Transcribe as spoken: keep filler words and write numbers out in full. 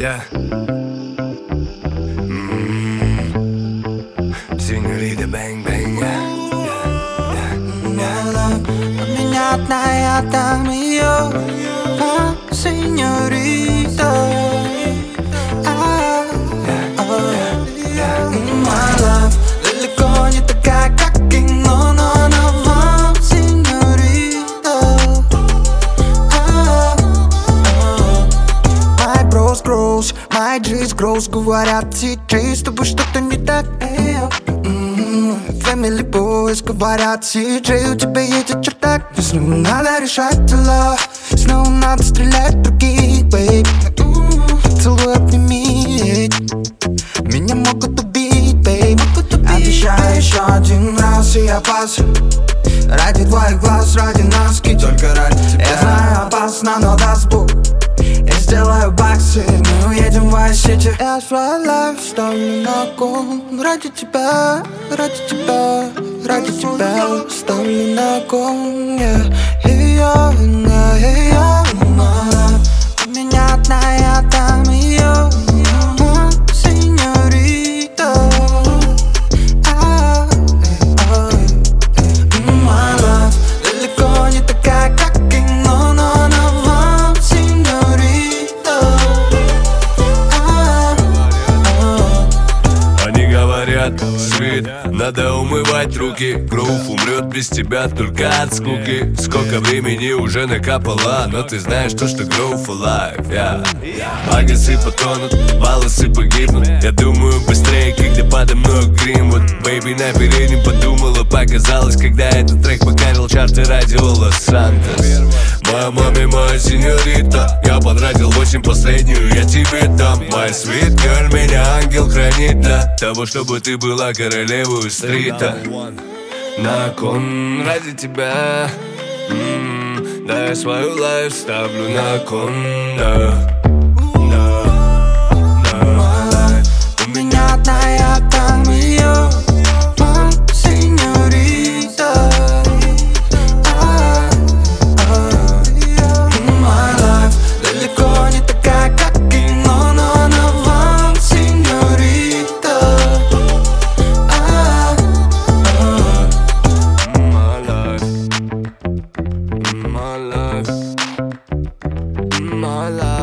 Yeah. Mm-hmm. Сеньорита, bang, bang, yeah. Yeah, yeah, yeah. Поменять на я там ее, а, сеньорита. My love далеко не такая, как кино, но она вам, сеньорита. My bros grows, my G's grows. Говорят, си джей, с тобой что-то не так. Family boys говорят, си джей, у тебя едет чердак. Но снова надо решать дела, снова надо стрелять в других, бейб. Целуй, обними, меня могут убить, бейб. Обещаю еще один раз, и я пасу. Ради твоих глаз, ради нас, и только ради тебя. Я знаю, опасно, но даст Бог, я сделаю баксы, мы уедем в Vice-City. Я свой лайф ставлю на кон. Ради тебя, ради тебя, ради тебя ставлю на кон. Yeah. Ее вина, ее вина. У меня одна, я там ее, сеньорита. My love далеко не такая, как кино, но она вам, сеньорита. Они говорят, свет, надо умывать руки. Грув умрет без тебя только от скуки. Сколько времени уже накапало, но ты знаешь то, что Groove Alive, yeah. Агасы потонут, волосы погибнут. Я думаю быстрее, когда подо мной Гринвуд. Бэйби на переднем подумала, показалось, когда этот трек покорил чарты радио Лос-Сантос. Моя маме, моя сеньорита, я потратил восемь, последнюю я тебе дам. Моя sweet girl, меня ангел хранит для того, чтобы ты была королевой стрита. На кон ради тебя, м-м, да я свою лайф ставлю на кон, да. У меня одна, я там ее, сеньорита. My life далеко не такая, как кино, но она вам, сеньорита. My life, my life, my life.